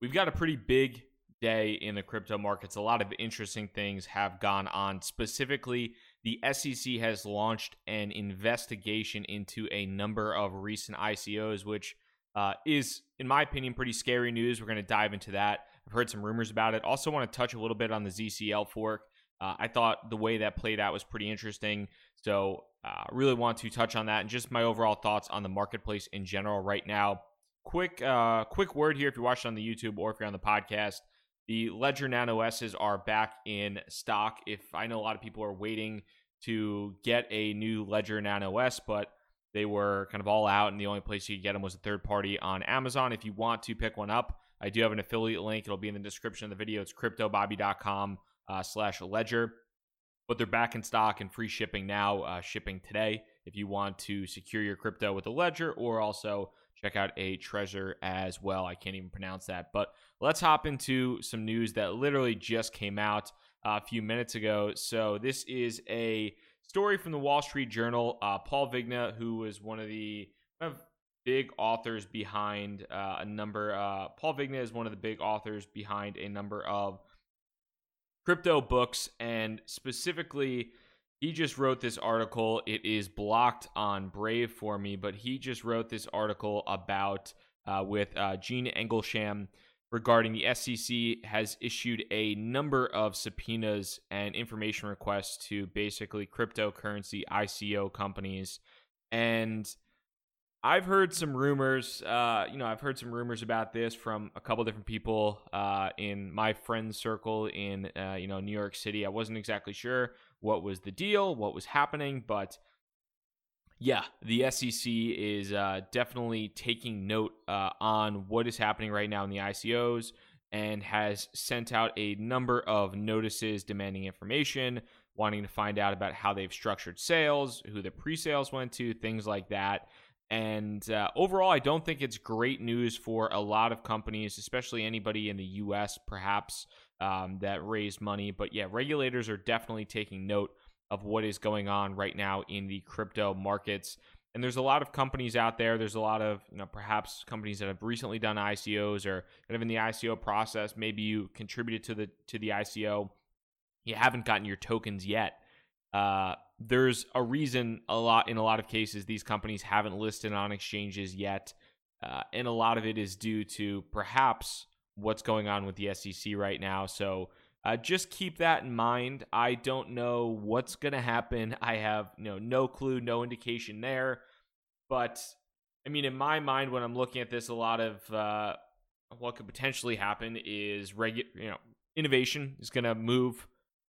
We've got a pretty big day in the crypto markets. A lot of interesting things have gone on. Specifically, the SEC has launched an investigation into a number of recent ICOs, which is, in my opinion, pretty scary news. We're going to dive into that. I've heard some rumors about it. Also want to touch a little bit on the ZCL fork. I thought the way that played out was pretty interesting. So really want to touch on that and just my overall thoughts on the marketplace in general right now. Quick word here if you're watching on the YouTube or if you're on the podcast. The Ledger Nano S's are back in stock. If I know a lot of people are waiting to get a new Ledger Nano S, but they were kind of all out, and the only place you could get them was a third party on Amazon. If you want to pick one up, I do have an affiliate link. It'll be in the description of the video. It's cryptobobby.com/ledger. But they're back in stock and free shipping now, shipping today if you want to secure your crypto with a Ledger, or also check out a Trezor as well. I can't even pronounce that. But let's hop into some news that literally just came out a few minutes ago. So this is a story from the Wall Street Journal. Paul Vigna, who was one of the big authors behind Paul Vigna is one of the big authors behind a number of crypto books, and specifically, he just wrote this article. It is blocked on Brave for me, but he just wrote this article about with Gene Engelsham regarding the SEC has issued a number of subpoenas and information requests to basically cryptocurrency ICO companies. And I've heard some rumors, I've heard some rumors about this from a couple different people in my friend circle in, New York City. I wasn't exactly sure what was the deal, what was happening, but yeah, the SEC is definitely taking note on what is happening right now in the ICOs and has sent out a number of notices demanding information, wanting to find out about how they've structured sales, who the pre-sales went to, things like that. And overall, I don't think it's great news for a lot of companies, especially anybody in the U.S., perhaps, that raised money. But yeah, regulators are definitely taking note of what is going on right now in the crypto markets. And there's a lot of companies out there. There's a lot of, perhaps companies that have recently done ICOs or kind of in the ICO process. Maybe you contributed to the ICO. You haven't gotten your tokens yet. There's a reason in a lot of cases these companies haven't listed on exchanges yet, and a lot of it is due to perhaps what's going on with the SEC right now. So just keep that in mind. I don't know what's going to happen. I have no clue, no indication there. But I mean, in my mind, when I'm looking at this, a lot of what could potentially happen is innovation is going to move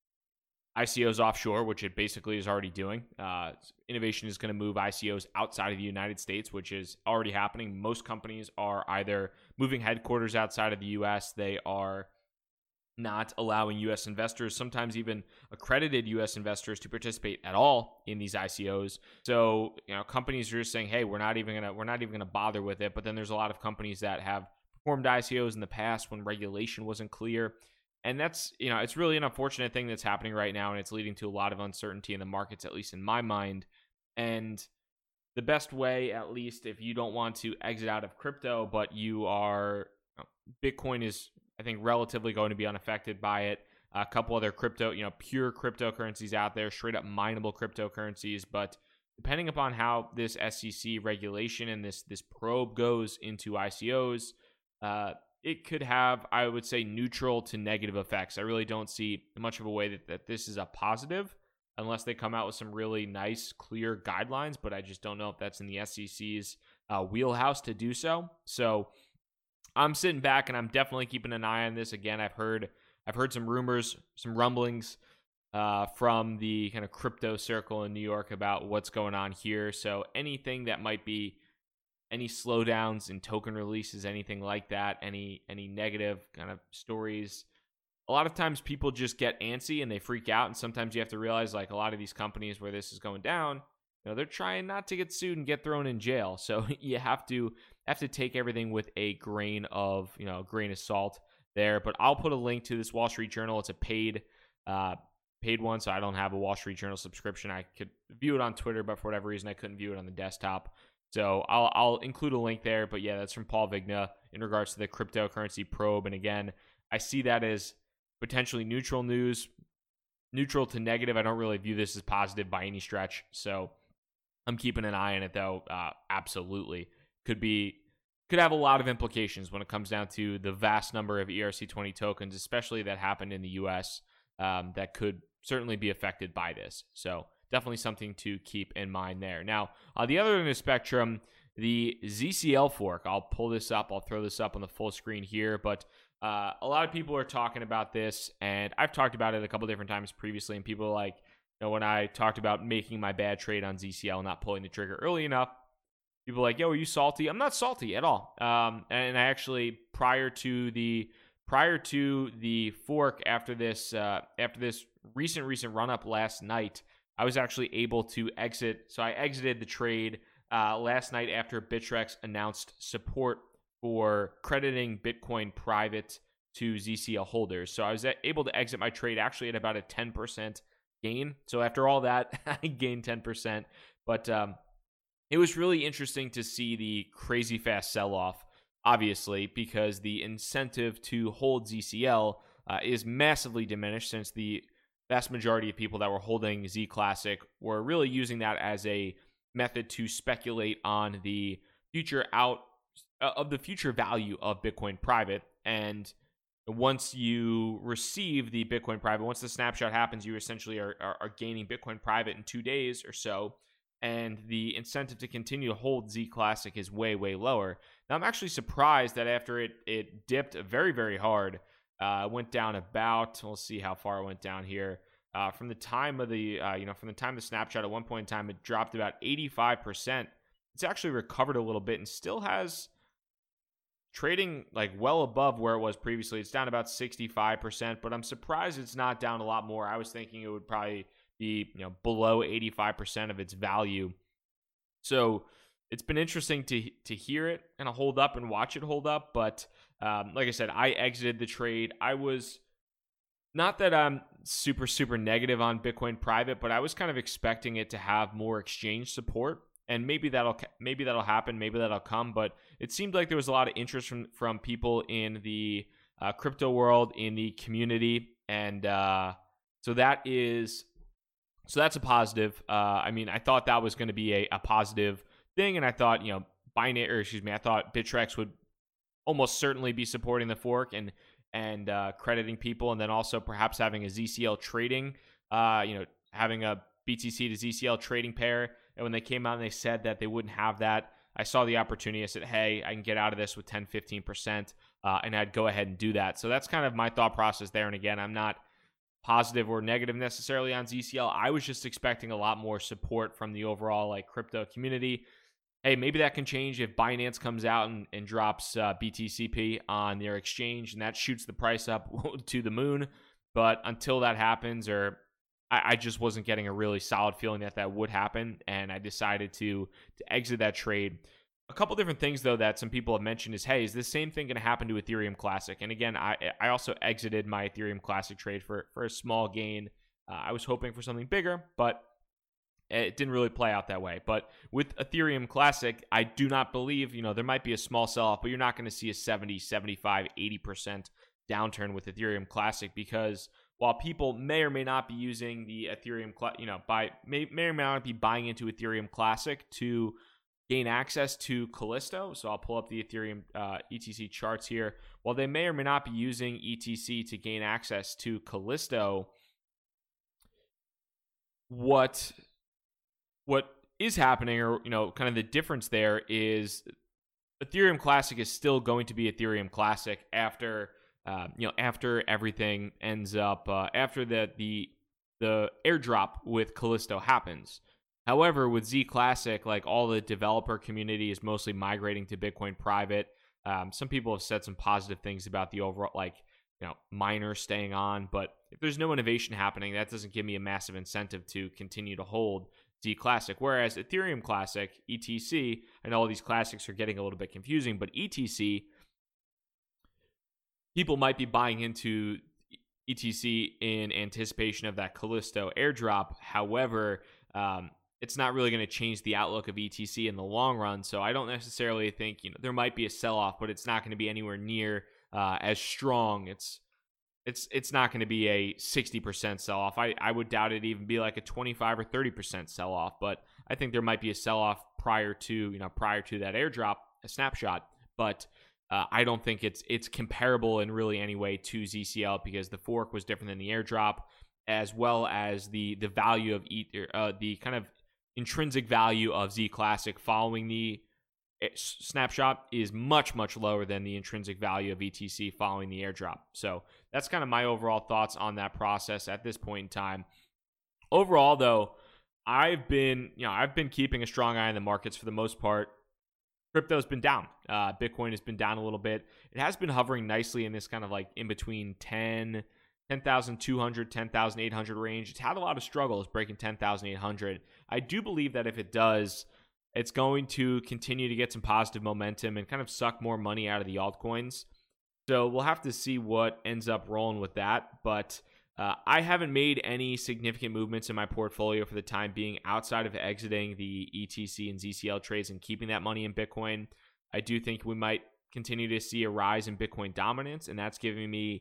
ICOs offshore, which it basically is already doing. Innovation is going to move ICOs outside of the United States, which is already happening. Most companies are either moving headquarters outside of the U.S., they are not allowing U.S. investors, sometimes even accredited U.S. investors, to participate at all in these ICOs. So, companies are just saying, "Hey, we're not even gonna bother with it." But then there's a lot of companies that have performed ICOs in the past when regulation wasn't clear. And that's, it's really an unfortunate thing that's happening right now, and it's leading to a lot of uncertainty in the markets, at least in my mind. And the best way, at least if you don't want to exit out of crypto, but you are, Bitcoin is, I think, relatively going to be unaffected by it. A couple other pure cryptocurrencies out there, straight up mineable cryptocurrencies. But depending upon how this SEC regulation and this probe goes into ICOs, it could have, I would say, neutral to negative effects. I really don't see much of a way that this is a positive unless they come out with some really nice, clear guidelines, but I just don't know if that's in the SEC's wheelhouse to do so. So I'm sitting back and I'm definitely keeping an eye on this. Again, I've heard some rumors, some rumblings from the kind of crypto circle in New York about what's going on here. So anything that might be any slowdowns in token releases, anything like that, any negative kind of stories. A lot of times people just get antsy and they freak out, and sometimes you have to realize, like, a lot of these companies where this is going down, they're trying not to get sued and get thrown in jail. So you have to take everything with a grain of salt there. But I'll put a link to this Wall Street Journal. It's a paid one, so I don't have a Wall Street Journal subscription. I could view it on Twitter, but for whatever reason I couldn't view it on the desktop. So I'll include a link there. But yeah, that's from Paul Vigna in regards to the cryptocurrency probe. And again, I see that as potentially neutral news, neutral to negative. I don't really view this as positive by any stretch. So I'm keeping an eye on it, though. Absolutely. Could have a lot of implications when it comes down to the vast number of ERC20 tokens, especially that happened in the US, that could certainly be affected by this. So definitely something to keep in mind there. Now, on the other end of the spectrum, the ZCL fork. I'll pull this up. I'll throw this up on the full screen here. But a lot of people are talking about this, and I've talked about it a couple different times previously, and people are like, when I talked about making my bad trade on ZCL, not pulling the trigger early enough, people are like, yo, are you salty? I'm not salty at all. And I actually, prior to the fork, after this recent run up last night, I was actually able to exit. So I exited the trade last night after Bittrex announced support for crediting Bitcoin private to ZCL holders. So I was able to exit my trade actually at about a 10% gain. So after all that, I gained 10%. But it was really interesting to see the crazy fast sell-off, obviously, because the incentive to hold ZCL is massively diminished, since the vast majority of people that were holding Z Classic were really using that as a method to speculate on the future value of Bitcoin private. And once you receive the Bitcoin private, once the snapshot happens, you essentially are gaining Bitcoin private in 2 days or so. And the incentive to continue to hold Z Classic is way, way lower. Now, I'm actually surprised that after it dipped very, very hard, went down about, we'll see how far it went down here. From the time of the snapshot, at one point in time, it dropped about 85%. It's actually recovered a little bit and still has trading like well above where it was previously. It's down about 65%, but I'm surprised it's not down a lot more. I was thinking it would probably be below 85% of its value. So it's been interesting to hear it and hold up and watch it hold up. But like I said, I exited the trade. I was not that I'm super, super negative on Bitcoin private, but I was kind of expecting it to have more exchange support. And maybe that'll happen, maybe that'll come. But it seemed like there was a lot of interest from people in the crypto world, in the community, and so that's a positive. I mean, I thought that was going to be a positive thing, and I thought I thought Bittrex would almost certainly be supporting the fork and crediting people, and then also perhaps having a ZCL trading, having a BTC to ZCL trading pair. And when they came out and they said that they wouldn't have that, I saw the opportunity. I said, hey, I can get out of this with 10, 15%, and I'd go ahead and do that. So that's kind of my thought process there. And again, I'm not positive or negative necessarily on ZCL. I was just expecting a lot more support from the overall crypto community. Hey, maybe that can change if Binance comes out and drops BTCP on their exchange, and that shoots the price up to the moon. But until that happens, or I just wasn't getting a really solid feeling that would happen, and I decided to exit that trade. A couple different things, though, that some people have mentioned is, hey, is this same thing going to happen to Ethereum Classic? And again, I also exited my Ethereum Classic trade for a small gain. I was hoping for something bigger, but it didn't really play out that way. But with Ethereum Classic, I do not believe, there might be a small sell-off, but you're not going to see a 70, 75, 80% downturn with Ethereum Classic, because while people may or may not be using the Ethereum, may or may not be buying into Ethereum Classic to gain access to Callisto. So I'll pull up the Ethereum ETC charts here. While they may or may not be using ETC to gain access to Callisto, what is happening, or kind of the difference there, is Ethereum Classic is still going to be Ethereum Classic after everything ends up, after the airdrop with Callisto happens. However, with Z Classic, all the developer community is mostly migrating to Bitcoin private. Some people have said some positive things about the overall, miners staying on, but if there's no innovation happening, that doesn't give me a massive incentive to continue to hold Z Classic. Whereas Ethereum Classic, ETC, I know all these classics are getting a little bit confusing, but ETC, people might be buying into ETC in anticipation of that Callisto airdrop. However, it's not really going to change the outlook of ETC in the long run. So I don't necessarily think, there might be a sell-off, but it's not going to be anywhere near as strong. It's not going to be a 60% sell-off. I would doubt it even be like a 25 or 30% sell-off, but I think there might be a sell-off prior to that airdrop, a snapshot. But I don't think it's comparable in really any way to ZCL, because the fork was different than the airdrop, as well as the value of the kind of intrinsic value of Z Classic following the snapshot is much, much lower than the intrinsic value of ETC following the airdrop. So that's kind of my overall thoughts on that process at this point in time. Overall, though, I've been keeping a strong eye on the markets for the most part. Crypto's been down. Bitcoin has been down a little bit. It has been hovering nicely in this kind of like in between 10,200, 10,800 range. It's had a lot of struggles breaking 10,800. I do believe that if it does, it's going to continue to get some positive momentum and kind of suck more money out of the altcoins. So we'll have to see what ends up rolling with that. But I haven't made any significant movements in my portfolio for the time being outside of exiting the ETC and ZCL trades and keeping that money in Bitcoin. I do think we might continue to see a rise in Bitcoin dominance, and that's giving me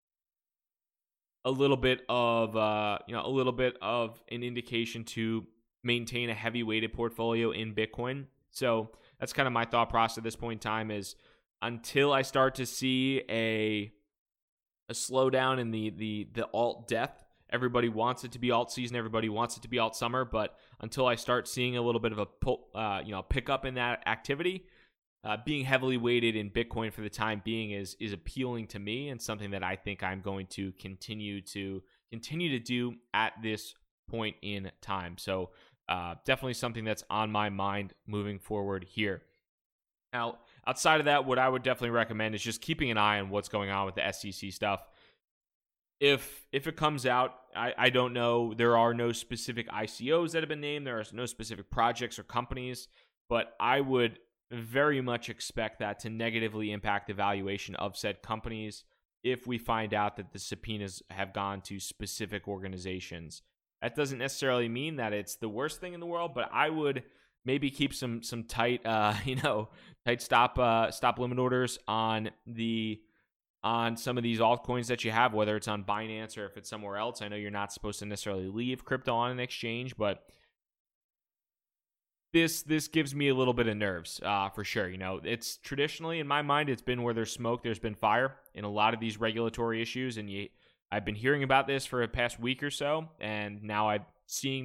a little bit of an indication to maintain a heavy weighted portfolio in Bitcoin. So that's kind of my thought process at this point in time, is until I start to see a slowdown in the alt death. Everybody wants it to be alt season. Everybody wants it to be alt summer. But until I start seeing a little bit of a pickup in that activity, being heavily weighted in Bitcoin for the time being is appealing to me, and something that I think I'm going to continue to do at this point in time. So definitely something that's on my mind moving forward here. Now, outside of that, what I would definitely recommend is just keeping an eye on what's going on with the SEC stuff. If it comes out, I don't know. There are no specific ICOs that have been named. There are no specific projects or companies, but I would very much expect that to negatively impact the valuation of said companies if we find out that the subpoenas have gone to specific organizations. That doesn't necessarily mean that it's the worst thing in the world, but I would maybe keep some tight stop limit orders on some of these altcoins that you have, whether it's on Binance or if it's somewhere else. I know you're not supposed to necessarily leave crypto on an exchange, but this gives me a little bit of nerves for sure. It's traditionally, in my mind, it's been where there's smoke, there's been fire in a lot of these regulatory issues, and I've been hearing about this for the past week or so, and now I'm seeing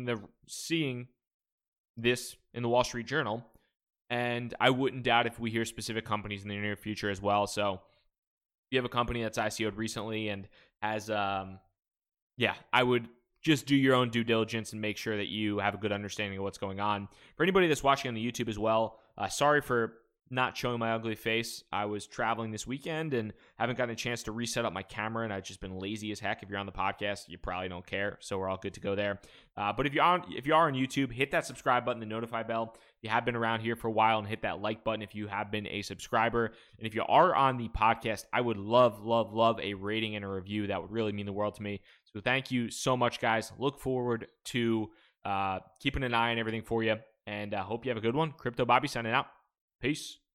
this in the Wall Street Journal, and I wouldn't doubt if we hear specific companies in the near future as well. So if you have a company that's ICO'd recently and has, I would just do your own due diligence and make sure that you have a good understanding of what's going on. For anybody that's watching on the YouTube as well, sorry for not showing my ugly face. I was traveling this weekend and haven't gotten a chance to reset up my camera, and I've just been lazy as heck. If you're on the podcast, you probably don't care, so we're all good to go there. But if you are on YouTube, hit that subscribe button, the notify bell. If you have been around here for a while, and hit that like button if you have been a subscriber. And if you are on the podcast, I would love a rating and a review. That would really mean the world to me. So thank you so much, guys. Look forward to keeping an eye on everything for you, and hope you have a good one. Crypto Bobby signing out. Peace.